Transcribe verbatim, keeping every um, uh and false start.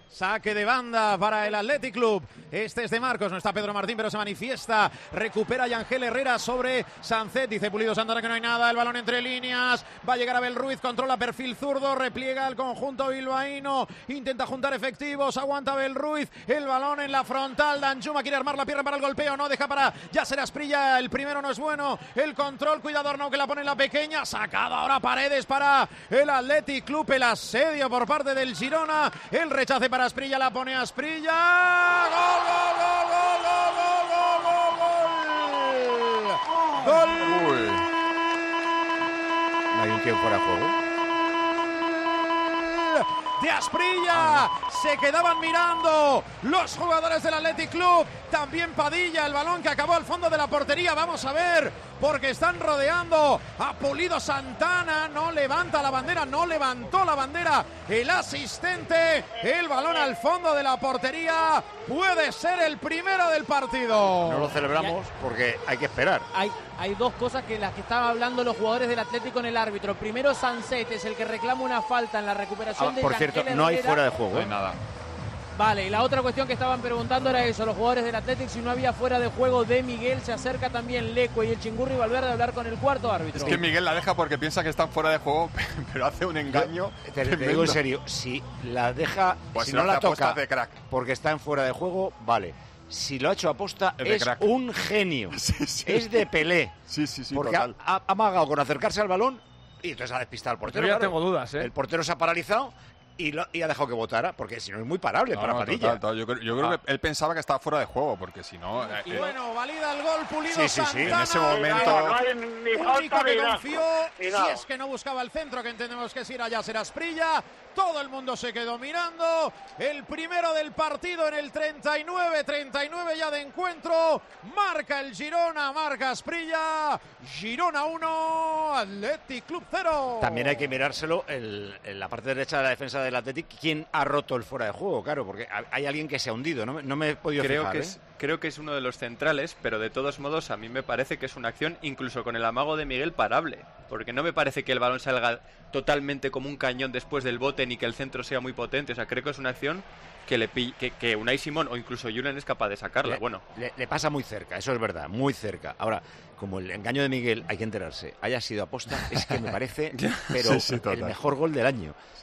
Saque de banda para el Athletic Club. Este es de Marcos, no está Pedro Martín, pero se manifiesta. Recupera Yangel Herrera sobre Sancet. Dice Pulido Santana que no hay nada. El balón entre líneas. Va a llegar Abel Ruiz, controla perfil zurdo. Repliega el conjunto bilbaíno. Intenta juntar efectivos. Aguanta Abel Ruiz. El balón en la frontal. Danjuma quiere armar la pierna para el golpeo. No deja para Yasser Asprilla. El primero no es bueno. El control. Cuidado Arnau que la pone en la pequeña. Sacado ahora Paredes para el Athletic Club. El asedio por parte del Girona. El rechace para Asprilla, la pone Asprilla. ¡Gol, gol, gol, gol, gol, gol, gol! ¡Gol! Uy. ¿No hay un tiempo fuera de juego? De Asprilla, se quedaban mirando los jugadores del Athletic Club, también Padilla, el balón que acabó al fondo de la portería, vamos a ver, porque están rodeando a Pulido Santana, no levanta la bandera, no levantó la bandera el asistente, el balón al fondo de la portería, puede ser el primero del partido. No lo celebramos porque hay que esperar. Hay, hay dos cosas que las que estaban hablando los jugadores del Atlético en el árbitro. Primero, Sancet es el que reclama una falta en la recuperación Ah, de por Yangel cierto, Herrera. no hay fuera de juego, No ¿eh? hay nada. Vale, y la otra cuestión que estaban preguntando era eso, los jugadores del Atlético, si no había fuera de juego de Miguel. Se acerca también Lecue y el Chingurri Valverde a hablar con el cuarto árbitro. Es que Miguel la deja porque piensa que están fuera de juego, pero hace un engaño. Te, te digo en serio, si la deja, Pues si si no no la hace apuestas toca de crack. porque está en fuera de juego, vale. Si lo ha hecho aposta, Es de es crack. un genio. Sí, sí. Es de Pelé. Sí, sí, sí, porque ha, total. ha amagado con acercarse al balón y entonces ha despistado al portero. Yo ya claro. tengo dudas, ¿eh? El portero se ha paralizado y, lo- y ha dejado que votara, porque si no es muy parable No, para no, Padilla. total, total. Yo creo, yo creo Ah. que él pensaba que estaba fuera de juego, porque si no... eh, Y eh, bueno, valida el gol Pulido Sí, sí, sí, Santana. en ese momento- No hay ni Único falta que ni nada. confió, Ni si nada. es que no buscaba el centro, que entendemos que sí era Yasser Asprilla. Todo el mundo se quedó mirando. El primero del partido en el treinta y nueve, treinta y nueve ya de encuentro. Marca el Girona, marca Asprilla. Girona uno, Athletic Club cero. También hay que mirárselo el- en la parte derecha de la defensa del Athletic. ¿Quién ha roto el fuera de juego? Claro, porque ha- hay alguien que se ha hundido. No, me- no me he podido Creo fijar, que, ¿eh? es, creo que es uno de los centrales, pero de todos modos a mí me parece que es una acción, incluso con el amago de Miguel, parable. Porque no me parece que el balón salga totalmente como un cañón después del bote ni que el centro sea muy potente. O sea, creo que es una acción que, le pi- que, que Unai Simón o incluso Julen es capaz de sacarla. Le, Bueno, le, le pasa muy cerca, eso es verdad, muy cerca. Ahora, como el engaño de Miguel, hay que enterarse, haya sido aposta, es que me parece, pero Sí, sí, total. el mejor gol del año.